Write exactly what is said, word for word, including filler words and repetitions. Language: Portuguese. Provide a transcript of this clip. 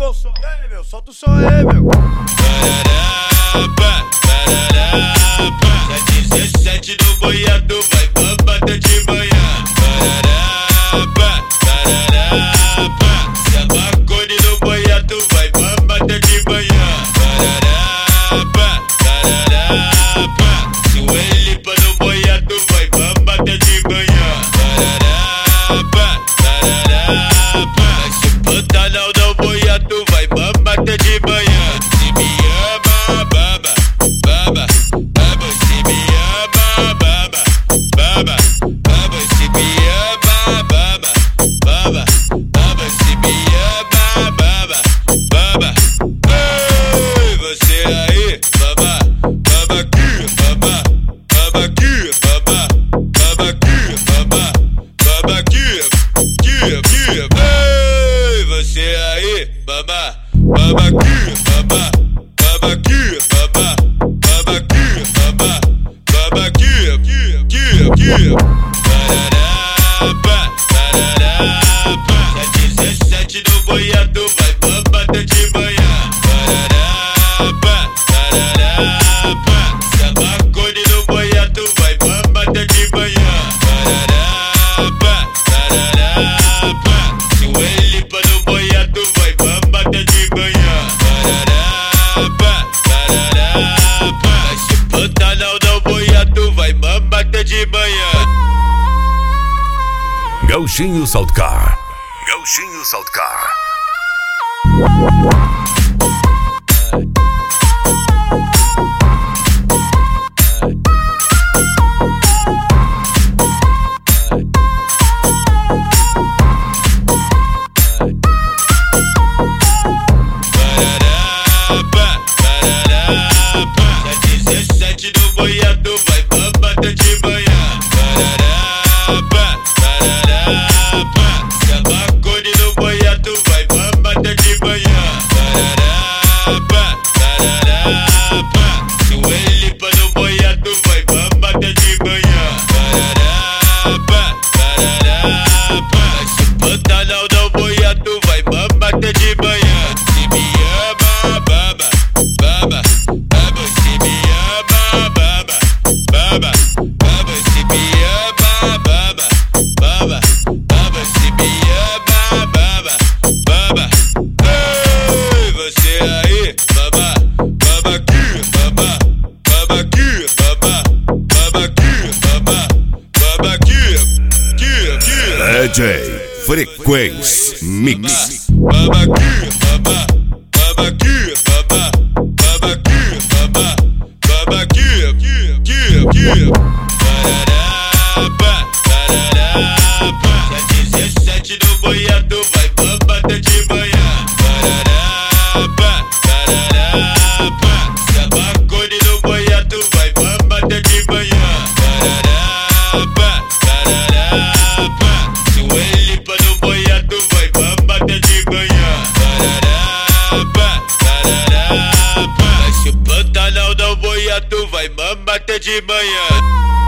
ligou o som. E aí, meu? Solta o som aí, meu. sete dezessete no boiado, vai mamada de manhã. Se a Marconi no boiado, vai mamada de manhã. Se o Elipa no boiado, vai mamada de manhã. Se o Pantanal no boiado, vai mamada de manhã. Se me ama, baba, baba, baba. Se me ama, baba, baba, baba. Se me ama, baba, baba, baba. Se me ama, baba, baba. Ei, você aí, baba, baba aqui, baba, baba aqui, baba, baba aqui, baba, baba aqui, aqui, aqui. Ei, você aí, baba, baba aqui, baba, baba aqui, baba, baba aqui, baba, baba aqui, aqui, aqui, aqui. Tararapa, tararapa. sete dezessete no boiado, vai mamada de manhã. Tararapa, tararapa. Se a Marconi no boiado, vai mamada de manhã. Tararapa, tararapa. Se o Elipa no boiado, vai mamada de manhã. Tararapa, tararapa. Se o Pantanal no boiado, vai mamada de manhã. Gauchinho Saltcar. Gauchinho Saltcar. sete dezessete no boiado, vai mamada de manhã. Tararapa, tararapa. Se a Marconi no boiado, vai mamada de manhã. Tararapa, tararapa. Se o Elipa no boiado, vai mamada de manhã. Tararapa, tararapa. Se o Pantanal no boiado, vai mamada de manhã. Se me ama, baba, baba, baba. Se me ama, baba, baba, baba. Se me ama, baba, baba, baba. Se me ama, baba, baba. Ei, você aí, baba, baba aqui, baba, baba aqui, baba, baba aqui, baba, baba aqui, aqui, aqui. D J Frequência Mix. Baba aqui, baba, baba aqui, baba, baba aqui, baba, baba aqui, aqui, aqui, aqui. Tararapa, tararapa. sete dezessete no boiado, vai mamada de manhã. Tararapa, tararapa. Se a Marconi no boiado, vai mamada de manhã. Tararapa, tararapa. Se o Elipa no boiado, vai mamada de manhã. Tararapa, tararapa. Se o Pantanal no boiado, vai mamada de manhã.